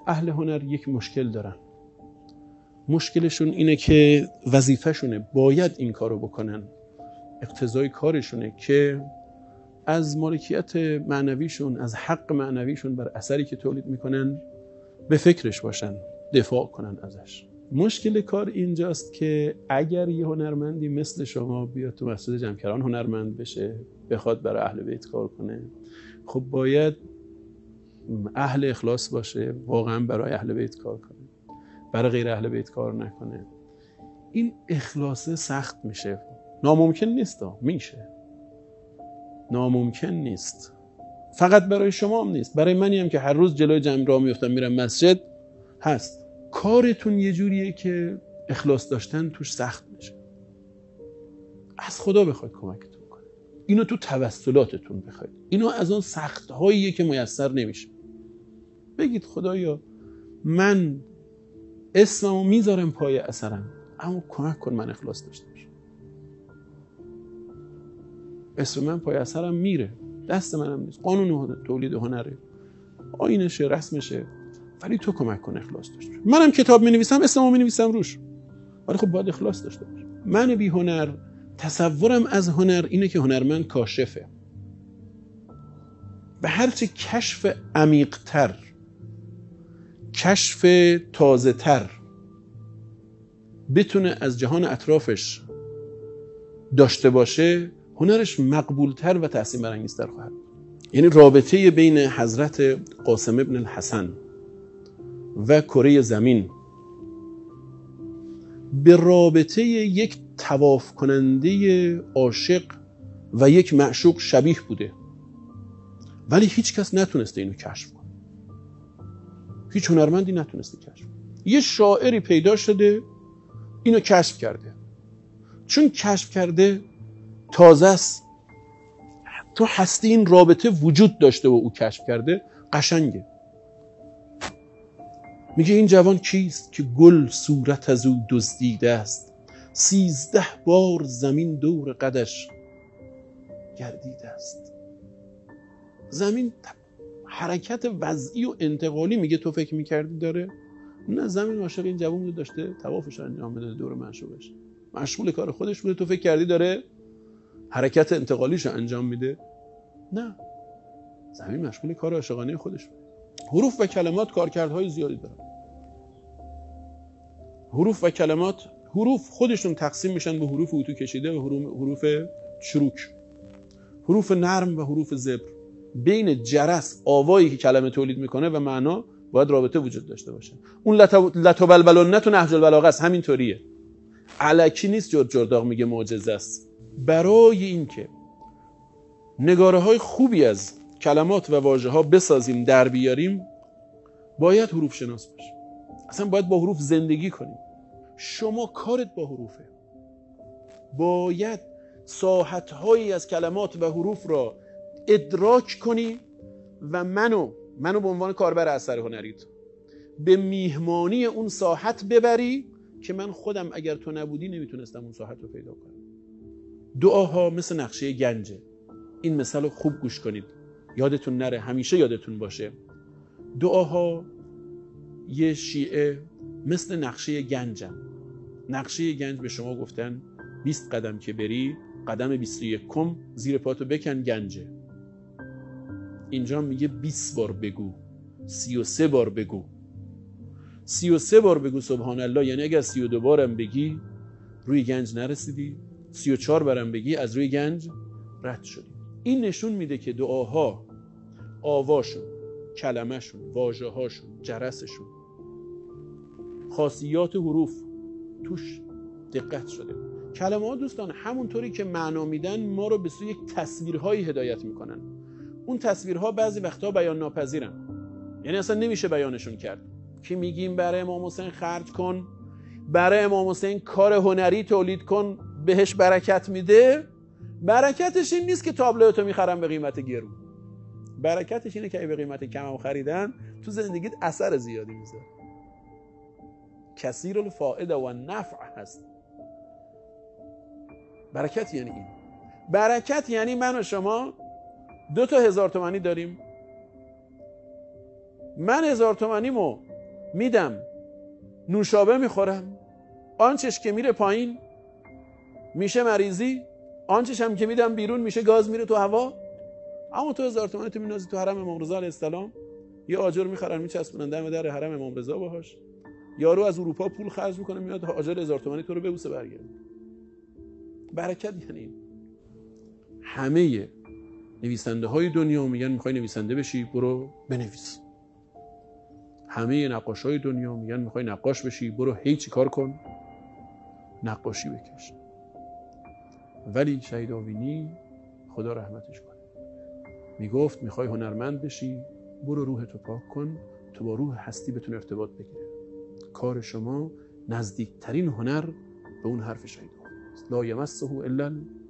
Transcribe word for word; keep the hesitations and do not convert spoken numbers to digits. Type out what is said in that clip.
اهل هنر یک مشکل دارن. مشکلشون اینه که وظیفه‌شونه، باید این کارو بکنن، اقتضای کارشونه که از مالکیت معنویشون، از حق معنویشون بر اثری که تولید میکنن به فکرش باشن، دفاع کنن ازش. مشکل کار اینجاست که اگر یه هنرمندی مثل شما بیاد تو مسجد جمکران هنرمند بشه، بخواد برای اهل بیت کار کنه، خب باید اهل اخلاص باشه، واقعا برای اهل بیت کار کنه، برای غیر اهل بیت کار نکنه. این اخلاص سخت میشه. ناممکن نیست، میشه. ناممکن نیست. فقط برای شما هم نیست، برای منی هم که هر روز جلوی جمع راه میفتم میرم مسجد هست. کارتون یه جوریه که اخلاص داشتن توش سخت میشه. از خدا بخواید کمکتون کنه. اینو تو توسلاتتون بخواید. اینو از اون سخت هاییه که میسر نمیشه. بگید خدایا من اسممو میذارم پای اثرم، اما کمک کن من اخلاص داشته باشم. اسم من پای اثرم میره، دست منم نیست، قانون تولید هنره، آیینشه، رسمشه، ولی تو کمک کن اخلاص داشته باشم. منم کتاب مینویسم، اسممو مینویسم روش، ولی خب باید اخلاص داشته باشم. من بی هنر تصورم از هنر اینه که هنرمند کاشفه. به هرچه کشف عمیق‌تر، کشف تازه‌تر بتونه از جهان اطرافش داشته باشه، هنرش مقبولتر و تأثیر برانگیزتر خواهد. یعنی رابطه بین حضرت قاسم ابن الحسن و کره زمین به رابطه یک طواف کننده عاشق و یک معشوق شبیه بوده، ولی هیچ کس نتونسته اینو کشف کنه. هیچ هنرمندی نتونسته کشف کنه. یه شاعری پیدا شده اینو کشف کرده. چون کشف کرده تازه است، تو هستی این رابطه وجود داشته و او کشف کرده، قشنگه. میگه این جوان کیست که گل صورت از او دزدیده است، سیزده بار زمین دور قدش گردیده است. زمین حرکت وضعی و انتقالی میگه تو فکر میکردی داره؟ نه، زمین عاشق این جوان بوده، داشته طوافش انجام بده دور معشوقش، مشغول کار خودش بوده، تو فکر کردی داره حرکت انتقالیشو انجام میده؟ نه، زمین مشغول کار عاشقانه خودش بوده. حروف و کلمات کارکردهای زیادی دارن. حروف و کلمات، حروف خودشون تقسیم میشن به حروف اتو کشیده و حروف چروک، حروف نرم و حروف زبر. بین جرس، آوایی که کلمه تولید میکنه، و معنا باید رابطه وجود داشته باشه. اون لتبلبلن تو نهج البلاغه است، همینطوریه، الکی نیست. جور جرداغ میگه معجزه است. برای اینکه نگاره های خوبی از کلمات و واژه ها بسازیم، در بیاریم، باید حروف شناس باشیم. اصلا باید با حروف زندگی کنیم. شما کارت با حروفه. باید ساحت هایی از کلمات و حروف را ادراک کنی و منو منو به عنوان کاربر اثر هنریت به میهمانی اون ساحت ببری که من خودم اگر تو نبودی نمیتونستم اون ساحت رو پیدا کنم. دعاها مثل نقشه گنجه. این مثال رو خوب گوش کنید، یادتون نره، همیشه یادتون باشه. دعاها یه شیعه مثل نقشه گنجن. نقشه گنج به شما گفتن بیست قدم که بری، قدم بیست و یکم زیر پاتو بکن، گنجه. اینجا میگه بیست بار بگو، سی و سه بار بگو، سی و سه بار بگو سبحان الله. یعنی اگر سی و دو بارم بگی روی گنج نرسیدی، سی و چهار بارم بگی از روی گنج رد شدی. این نشون میده که دعاها، آواشون، کلمهشون، واژه‌هاشون، جرسشون، خاصیات حروف توش دقت شده. کلمه ها دوستان همونطوری که معنا میدن ما رو به سوی یک تصویرهایی هدایت میکنن. اون تصویرها بعضی وقتا بیان ناپذیرن، یعنی اصلا نمیشه بیانشون کرد. که میگیم برای امام حسین خرج کن، برای امام حسین کار هنری تولید کن، بهش برکت میده. برکتش این نیست که تابلوتو میخرم به قیمت گرون. برکتش اینه که به قیمت کم هم خریدن تو زندگیت اثر زیادی میذاره. کثیر الفائده و نفع هست. برکت یعنی این. برکت یعنی من و شما دو تا هزار تومانی داریم، من هزار تومانیمو میدم نوشابه میخورم، آنچش که میره پایین میشه مریضی، آنچش هم که میدم بیرون میشه گاز میره تو هوا. اما تو هزار تومانی تو مینازی تو حرم امام رضا علیه السلام، یه آجر میخرن میچسبونن دم در حرم امام رضا باهاش، یارو از اروپا پول خرج میکنه میاد آجر هزار تومانی تو رو ببوسه برگرده. برکت یعنی همه نویسنده های دنیا میگن میخوای نویسنده بشی برو بنویس، همه نقاش های دنیا میگن میخوای نقاش بشی برو هی چی کار کن نقاشی بکش. ولی شهید آوینی خدا رحمتش کنه میگفت میخوای هنرمند بشی برو روحتو پاک کن تو با روح هستی بتون ارتباط بگیره. کار شما نزدیکترین هنر به اون حرف شهید آوینی است. لا یمسه الا